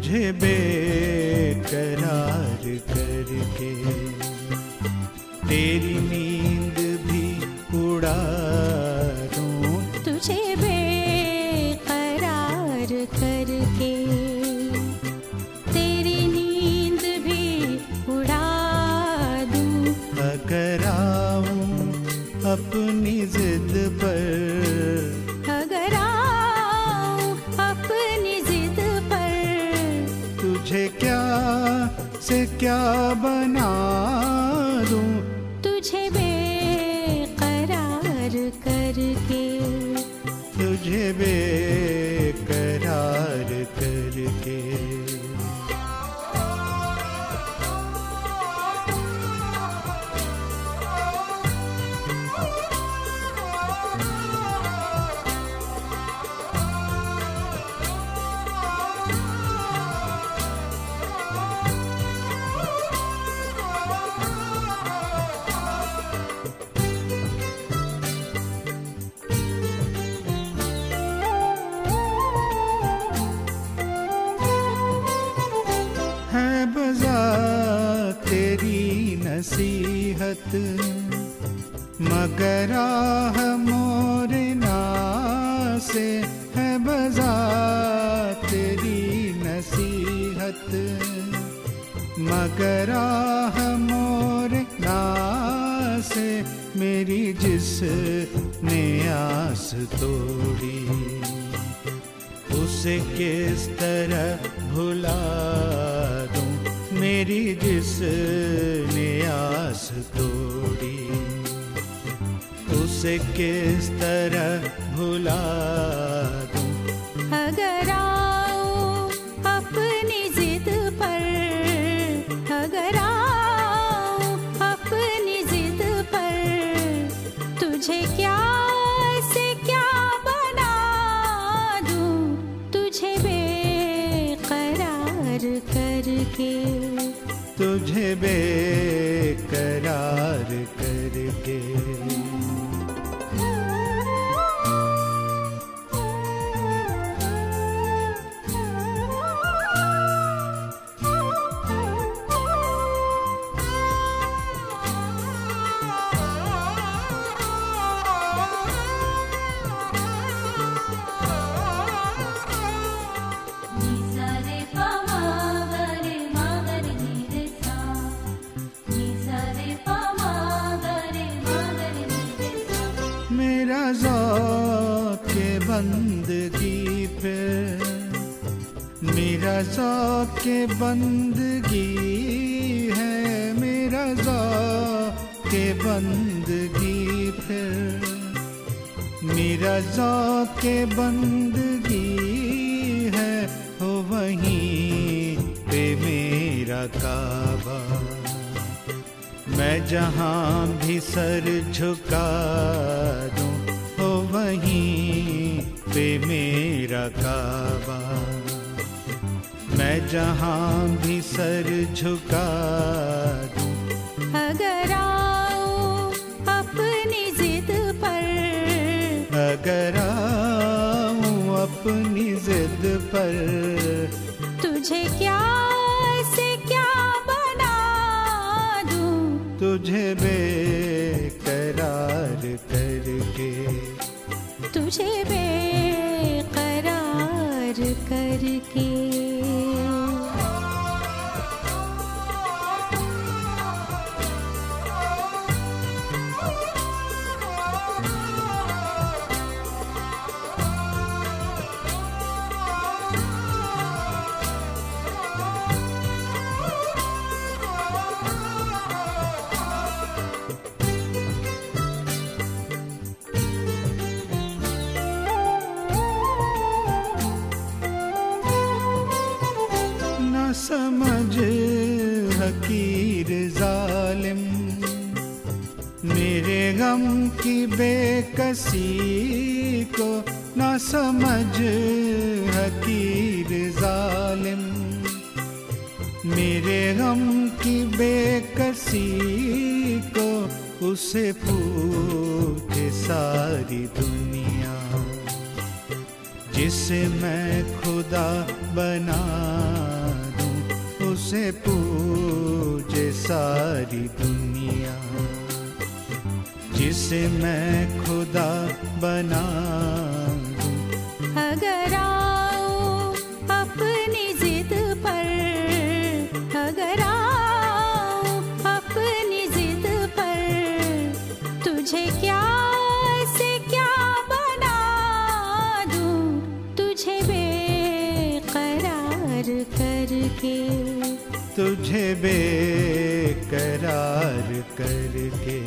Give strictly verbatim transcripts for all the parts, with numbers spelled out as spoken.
तुझे बेकरार करके तेरी नींद भी उड़ा दूं, तुझे बेकरार करके तेरी नींद भी उड़ा दूं। अगर आऊं अपनी जिद पर, अगर आऊं अपनी जिद पर, तुझे क्या से क्या बना दूं, तुझे बेकरार करके, तुझे बेकरार करके। है बज़ा तेरी नसीहत मगर आह मोरे नासे, है बज़ा तेरी नसीहत मगर आह मोरे नासे। मेरी जिसने आस तोड़ी उसे किस तरह भुला दूं, मेरी जिसने आस तोड़ी उसे किस तरह भुला दूं। अगर आऊं अपनी जिद पर, अगर आऊं अपनी जिद पर, तुझे क्या से क्या बना दूं, तुझे बेकरार करके, तुझे बेकरार करके। मेरा ज़ौक़े बंदगी फिर, मेरा ज़ौक़े बंदगी है, मेरा ज़ौक़े बंदगी फिर, मेरा ज़ौक़े बंदगी है। हो वहीं पे मेरा काबा, मैं जहाँ भी सर झुका दूं, हो वहीं पे मेरा काबा, मैं जहाँ भी सर झुका दूं। अगर आऊं अपनी जिद पर, अगर आऊं अपनी जिद पर, तुझे क्या से क्या बना दूं, तुझे बेकरार करके, तुझे बेकरार करके। समझ हकीर जालिम मेरे गम की बेकसी को, ना समझ हकीर जालिम मेरे गम की बेकसी को। उसे पूछे सारी दुनिया जिसे मैं खुदा बना दूं, उसे पूजे सारी दुनिया। जिसे मैं खुदा बना दूं, अगर आओ अपनी जिद पर, अगर आओ अपनी जिद पर, तुझे क्या से क्या बना दूं, तुझे बेकरार करके, तुझे बेकरार करके।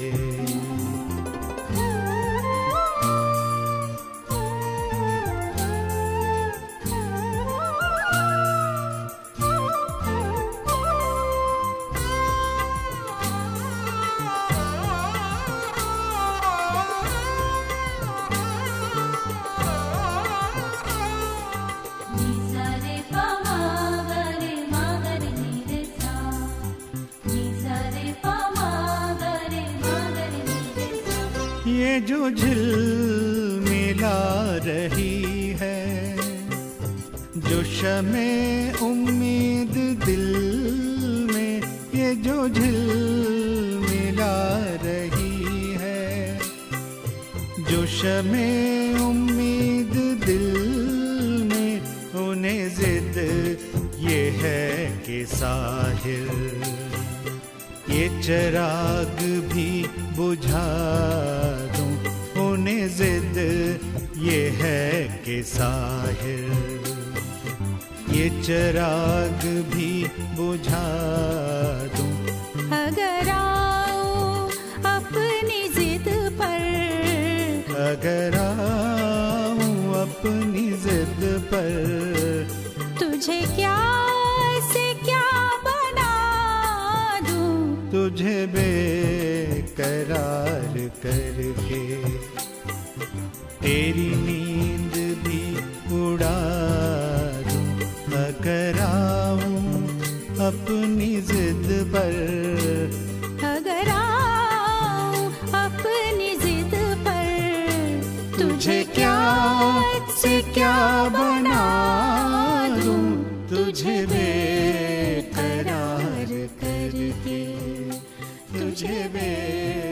ये जो झिलमिला रही है, जो शमे उम्मीद दिल में, ये जो झिलमिला रही है, जो शमे उम्मीद दिल में, उन्हें जिद ये है कि साहिर ये चिराग भी बुझा दूं, उन्हें जिद ये है कि साहिर ये चिराग भी बुझा दूं। अगर आओ अपनी जिद पर, अगर आऊं अपनी जिद पर, तुझे क्या से क्या बना दूं, तुझे बेकरार करके, तेरी नींद भी उड़ा दूं। अगर आऊं अपनी जिद पर, अगर आओ अपनी जिद पर, तुझे क्या से क्या बना दूं, तुझे बेकरार करके, तुझे बे